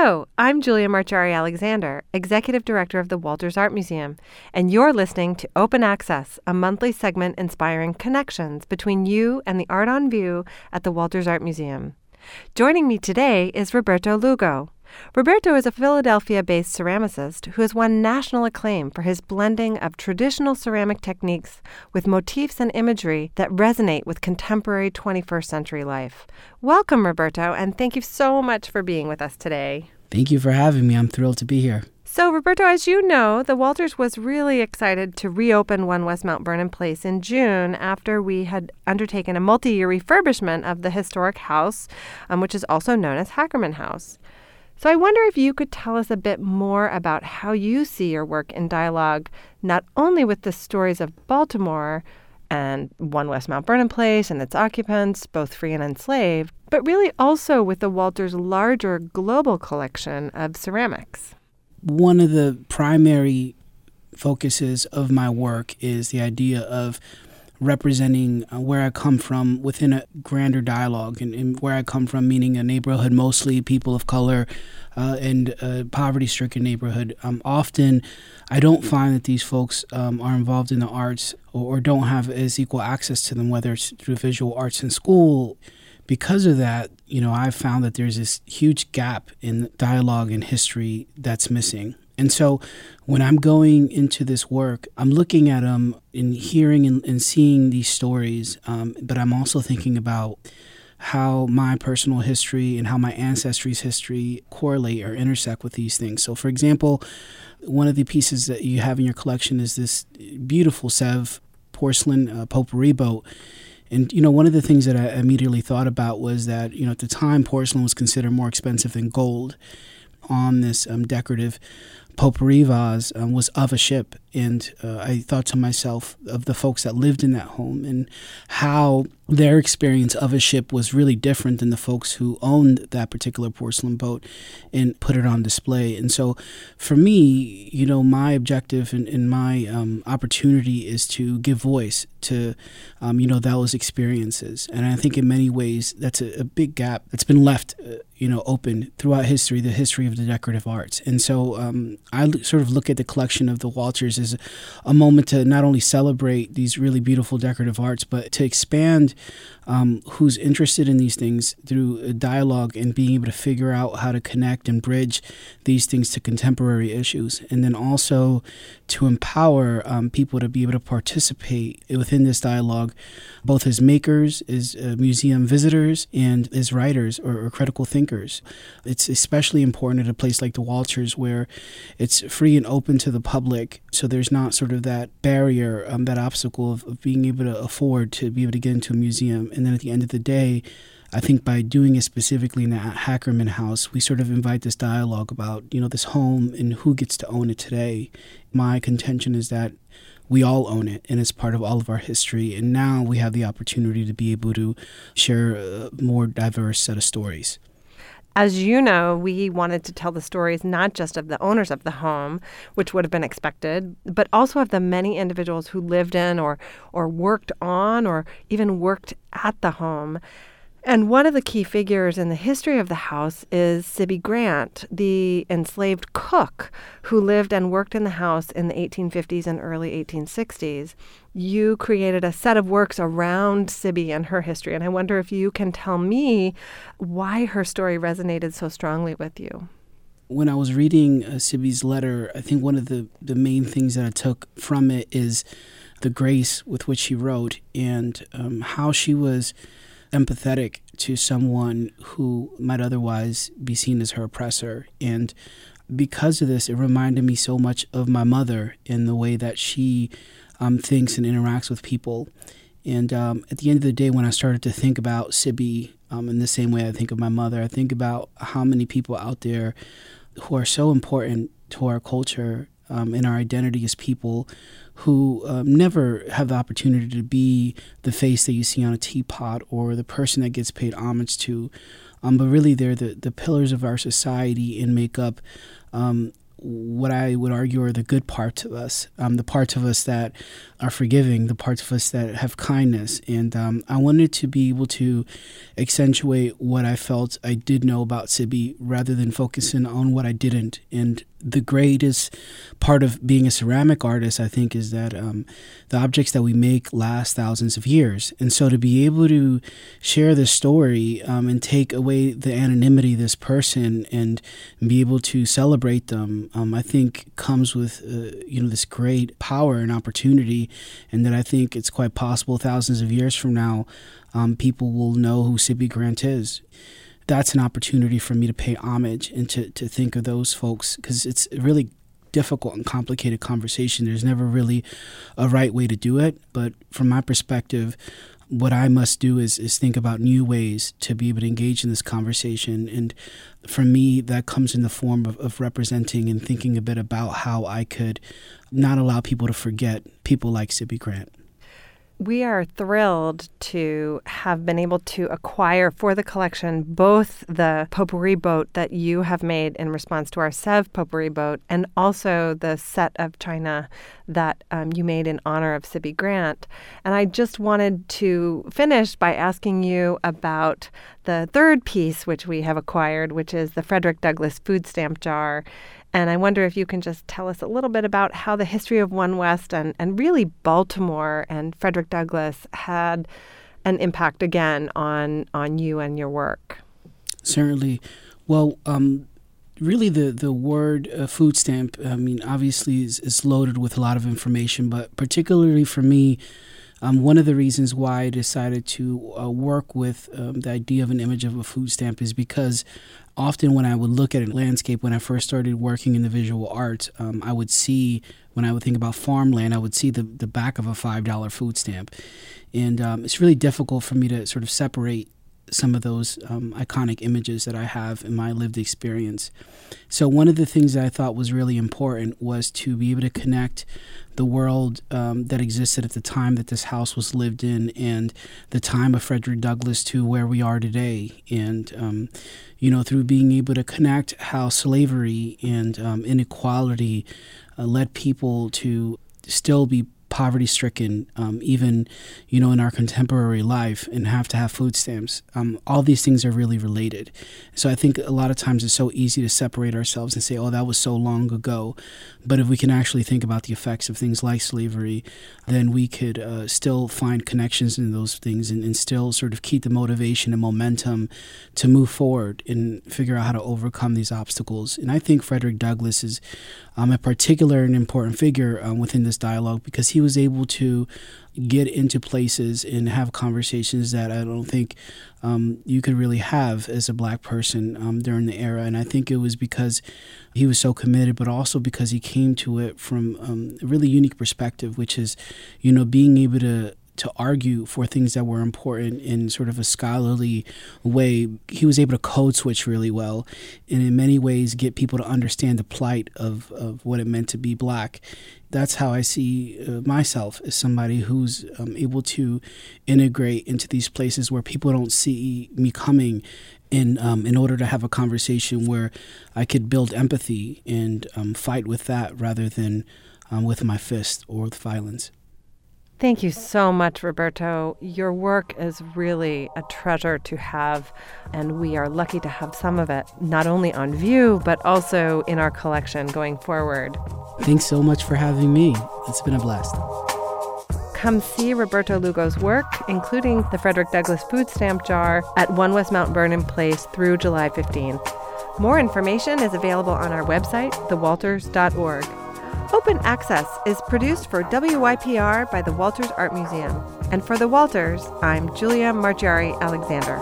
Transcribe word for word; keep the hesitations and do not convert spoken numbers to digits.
Hello, I'm Julia Marchari Alexander, Executive Director of the Walters Art Museum, and you're listening to Open Access, a monthly segment inspiring connections between you and the art on view at the Walters Art Museum. Joining me today is Roberto Lugo. Roberto is a Philadelphia-based ceramicist who has won national acclaim for his blending of traditional ceramic techniques with motifs and imagery that resonate with contemporary twenty-first century life. Welcome, Roberto, and thank you so much for being with us today. Thank you for having me. I'm thrilled to be here. So, Roberto, as you know, the Walters was really excited to reopen One West Mount Vernon Place in June after we had undertaken a multi-year refurbishment of the historic house, um, which is also known as Hackerman House. So I wonder if you could tell us a bit more about how you see your work in dialogue, not only with the stories of Baltimore and One West Mount Vernon Place and its occupants, both free and enslaved, but really also with the Walters' larger global collection of ceramics. One of the primary focuses of my work is the idea of representing uh, where I come from within a grander dialogue, and, and where I come from meaning a neighborhood mostly people of color uh, and a poverty-stricken neighborhood. Um, often I don't find that these folks um, are involved in the arts or, or don't have as equal access to them, whether it's through visual arts in school. Because of that, you know, I've found that there's this huge gap in dialogue and history that's missing. And so when I'm going into this work, I'm looking at them and hearing and, and seeing these stories, um, but I'm also thinking about how my personal history and how my ancestry's history correlate or intersect with these things. So, for example, one of the pieces that you have in your collection is this beautiful Sèvres porcelain uh, potpourri boat. And, you know, one of the things that I immediately thought about was that, you know, at the time, porcelain was considered more expensive than gold. On this um, decorative potpourri vase um, was of a ship. And uh, I thought to myself of the folks that lived in that home and how their experience of a ship was really different than the folks who owned that particular porcelain boat and put it on display. And so for me, you know, my objective and, and my um, opportunity is to give voice to, um, you know, those experiences. And I think in many ways that's a, a big gap that's been left, uh, you know, open throughout history, the history of the decorative arts. And so um, I l- sort of look at the collection of the Walters as a, a moment to not only celebrate these really beautiful decorative arts, but to expand um, who's interested in these things through a dialogue and being able to figure out how to connect and bridge these things to contemporary issues. And then also to empower um, people to be able to participate within this dialogue, both as makers, as uh, museum visitors, and as writers or, or critical thinkers. It's especially important at a place like the Walters where it's free and open to the public, so there's not sort of that barrier, um, that obstacle of, of being able to afford to be able to get into a museum. And then at the end of the day, I think by doing it specifically in the Hackerman House, we sort of invite this dialogue about, you know, this home and who gets to own it today. My contention is that we all own it, and it's part of all of our history. And now we have the opportunity to be able to share a more diverse set of stories. As you know, we wanted to tell the stories not just of the owners of the home, which would have been expected, but also of the many individuals who lived in or or worked on or even worked at the home. And one of the key figures in the history of the house is Sibby Grant, the enslaved cook who lived and worked in the house in the eighteen fifties and early eighteen sixties. You created a set of works around Sibby and her history, and I wonder if you can tell me why her story resonated so strongly with you. When I was reading uh, Sibby's letter, I think one of the, the main things that I took from it is the grace with which she wrote and um, how she was empathetic to someone who might otherwise be seen as her oppressor. And because of this, it reminded me so much of my mother in the way that she um, thinks and interacts with people. And um, at the end of the day, when I started to think about Sibby um, in the same way I think of my mother, I think about how many people out there who are so important to our culture um, and our identity as people who um, never have the opportunity to be the face that you see on a teapot or the person that gets paid homage to, um, but really they're the, the pillars of our society and make up um, what I would argue are the good parts of us, um, the parts of us that are forgiving, the parts of us that have kindness. And um, I wanted to be able to accentuate what I felt I did know about Sibi rather than focusing on what I didn't. And the greatest part of being a ceramic artist, I think, is that um, the objects that we make last thousands of years. And so to be able to share this story um, and take away the anonymity of this person and be able to celebrate them, um, I think comes with uh, you know this great power and opportunity, and that I think it's quite possible thousands of years from now, um, people will know who Sibi Grant is. That's an opportunity for me to pay homage and to, to think of those folks, because it's a really difficult and complicated conversation. There's never really a right way to do it. But from my perspective, what I must do is, is think about new ways to be able to engage in this conversation. And for me, that comes in the form of, of representing and thinking a bit about how I could not allow people to forget people like Sibi Grant. We are thrilled to have been able to acquire for the collection both the potpourri boat that you have made in response to our Sèvres potpourri boat and also the set of china that um, you made in honor of Sibi Grant. And I just wanted to finish by asking you about the third piece which we have acquired, which is the Frederick Douglass food stamp jar. And I wonder if you can just tell us a little bit about how the history of One West and, and really Baltimore and Frederick Douglass had an impact again on, on you and your work. Certainly. Well, um, really the, the word uh, food stamp, I mean, obviously is, is loaded with a lot of information, but particularly for me, Um, one of the reasons why I decided to uh, work with um, the idea of an image of a food stamp is because often when I would look at a landscape, when I first started working in the visual arts, um, I would see, when I would think about farmland, I would see the, the back of a five dollar food stamp. And um, it's really difficult for me to sort of separate some of those um, iconic images that I have in my lived experience. So one of the things that I thought was really important was to be able to connect the world um, that existed at the time that this house was lived in and the time of Frederick Douglass to where we are today. And, um, you know, through being able to connect how slavery and um, inequality uh, led people to still be poverty-stricken, um, even, you know, in our contemporary life and have to have food stamps. Um, all these things are really related. So I think a lot of times it's so easy to separate ourselves and say, oh, that was so long ago. But if we can actually think about the effects of things like slavery, then we could uh, still find connections in those things and, and still sort of keep the motivation and momentum to move forward and figure out how to overcome these obstacles. And I think Frederick Douglass is um, a particular and important figure um, within this dialogue because he was able to get into places and have conversations that I don't think um, you could really have as a black person um, during the era. And I think it was because he was so committed, but also because he came to it from um, a really unique perspective, which is, you know, being able to to argue for things that were important in sort of a scholarly way. He was able to code switch really well and in many ways get people to understand the plight of, of what it meant to be black. That's how I see uh, myself as somebody who's um, able to integrate into these places where people don't see me coming in um, in order to have a conversation where I could build empathy and um, fight with that rather than um, with my fist or with violence. Thank you so much, Roberto. Your work is really a treasure to have, and we are lucky to have some of it, not only on view, but also in our collection going forward. Thanks so much for having me. It's been a blast. Come see Roberto Lugo's work, including the Frederick Douglass food stamp jar, at One West Mount Vernon Place through July fifteenth. More information is available on our website, the walters dot org. Open Access is produced for W Y P R by the Walters Art Museum. And for the Walters, I'm Julia Margiari Alexander.